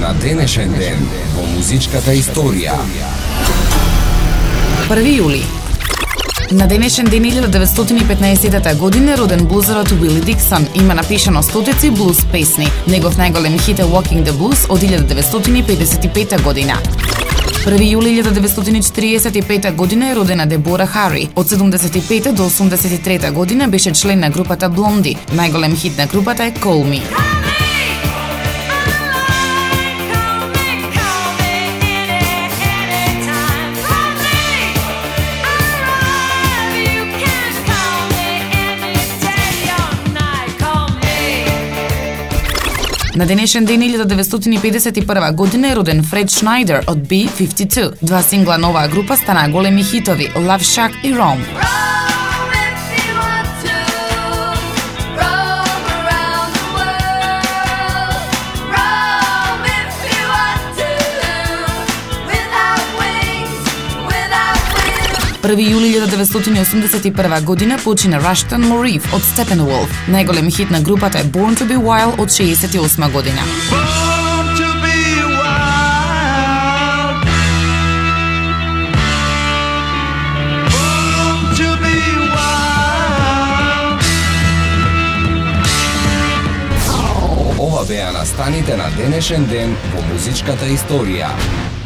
на денешен ден во музичката историја. 1 јули. На денешен ден 1915 година роден блузерот Уили Диксон, има напишано стотици блуз песни. Негов најголем хит е Walking the Blues од 1955 година. 1 јули 1945 година е родена Дебора Хари. Од 75 до 83 година беше член на групата Блонди. Најголем хит на групата е Call Me. На денешен ден 1951 година е роден Фред Шнајдер од B-52. Два сингла на оваа група станаа големи хитови Love Shack и Rome. Први јули 1981 година почина Rushton Morif од Steppenwolf. Најголем хит на групата е Born to be Wild од 68 година. Ова беа настаните на денешен ден во музичката историја.